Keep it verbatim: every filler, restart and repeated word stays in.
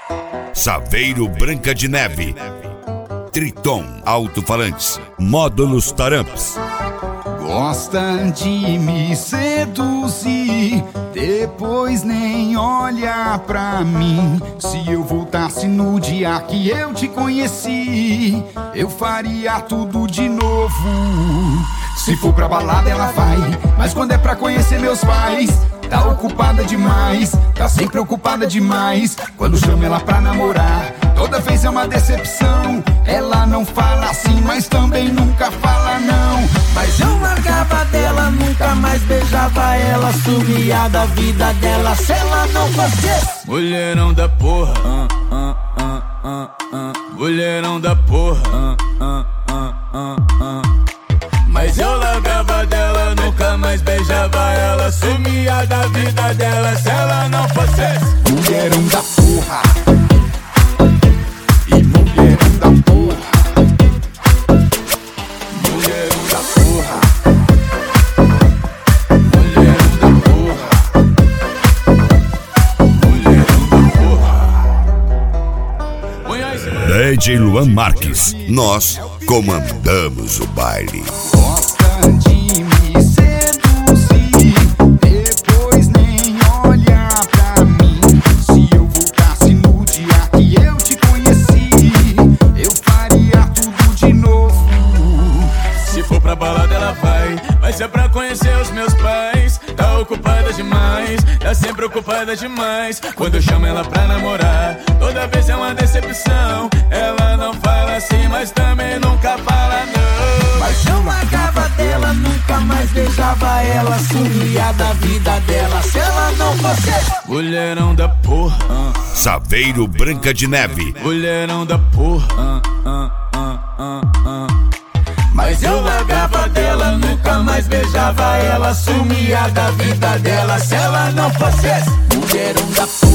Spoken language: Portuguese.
Saveiro Branca de Neve, Triton Alto-Falantes, Módulos Taramps. Gosta de me seduzir, depois nem olha pra mim. Se eu voltasse no dia que eu te conheci, eu faria tudo de novo. Se for pra balada ela vai, mas quando é pra conhecer meus pais, tá ocupada demais, tá sempre ocupada demais. Quando chamo ela pra namorar, toda vez é uma decepção. Ela não fala assim, mas também nunca fala não. Mas eu largava dela, nunca mais beijava ela, sumia da vida dela se ela não fosse mulherão da porra, uh, uh, uh, uh, uh. Mulherão da porra, uh, uh, uh, uh, uh. Mas eu largava dela, nunca mais beijava ela, sumia da vida dela se ela não fosse mulherão da porra. E mulherão da porra, mulherão da porra, mulherão da porra, mulherão da porra. D J Luan Marques, nós comandamos o baile. Gosta de me seduzir, depois nem olha pra mim. Se eu voltasse no dia que eu te conheci, eu faria tudo de novo. Se for pra balada ela vai, vai ser pra conhecer os meus pais. Tá ocupada demais, tá sempre ocupada demais. Quando eu chamo ela pra namorar, toda vez é uma decepção. Ela não fala assim, mas também nunca fala não. Mas eu largava dela, nunca mais beijava ela, sumia da vida dela se ela não fosse mulherão da porra, uh. Saveiro Branca de Neve, mulherão da porra, uh, uh, uh, uh, uh. Mas eu largava dela, nunca mais beijava ela, sumia da vida dela se ela não fosse mulherão da porra.